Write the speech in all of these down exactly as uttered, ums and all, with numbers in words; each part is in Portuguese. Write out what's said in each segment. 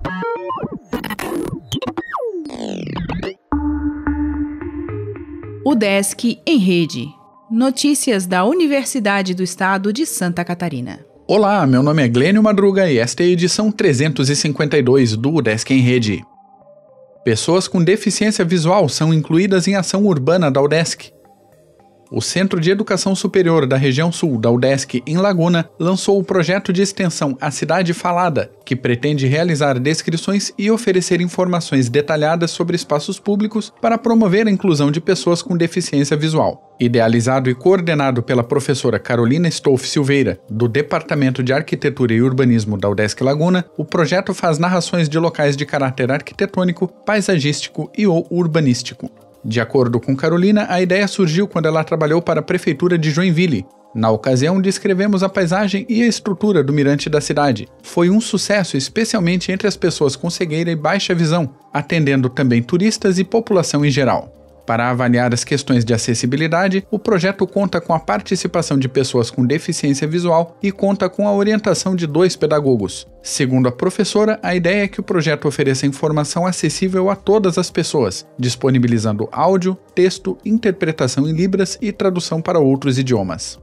UDESC em Rede. Notícias da Universidade do Estado de Santa Catarina. Olá, meu nome é Glênio Madruga e esta é a edição trezentos e cinquenta e dois do UDESC em Rede. Pessoas com deficiência visual são incluídas em ação urbana da UDESC. O Centro de Educação Superior da Região Sul da UDESC, em Laguna, lançou o projeto de extensão A Cidade Falada, que pretende realizar descrições e oferecer informações detalhadas sobre espaços públicos para promover a inclusão de pessoas com deficiência visual. Idealizado e coordenado pela professora Carolina Stolf Silveira, do Departamento de Arquitetura e Urbanismo da UDESC Laguna, o projeto faz narrações de locais de caráter arquitetônico, paisagístico e ou urbanístico. De acordo com Carolina, a ideia surgiu quando ela trabalhou para a Prefeitura de Joinville. Na ocasião, descrevemos a paisagem e a estrutura do mirante da cidade. Foi um sucesso, especialmente entre as pessoas com cegueira e baixa visão, atendendo também turistas e população em geral. Para avaliar as questões de acessibilidade, o projeto conta com a participação de pessoas com deficiência visual e conta com a orientação de dois pedagogos. Segundo a professora, a ideia é que o projeto ofereça informação acessível a todas as pessoas, disponibilizando áudio, texto, interpretação em libras e tradução para outros idiomas.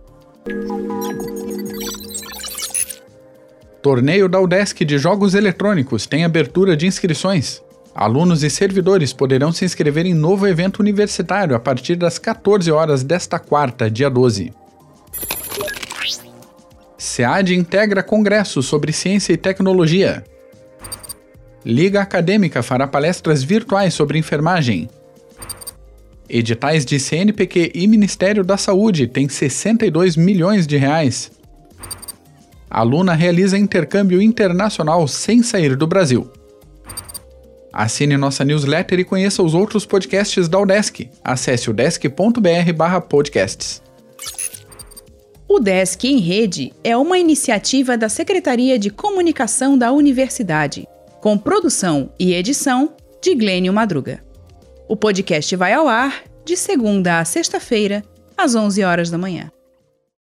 Torneio da UDESC de Jogos Eletrônicos tem abertura de inscrições. Alunos e servidores poderão se inscrever em novo evento universitário a partir das quatorze horas desta quarta, dia doze. SEAD integra congresso sobre ciência e tecnologia. Liga Acadêmica fará palestras virtuais sobre enfermagem. Editais de C N P Q e Ministério da Saúde têm sessenta e dois milhões de reais. Aluna realiza intercâmbio internacional sem sair do Brasil. Assine nossa newsletter e conheça os outros podcasts da UDESC. Acesse udesc ponto br barra podcasts. UDESC em Rede é uma iniciativa da Secretaria de Comunicação da Universidade, com produção e edição de Glênio Madruga. O podcast vai ao ar de segunda a sexta-feira, às onze horas da manhã.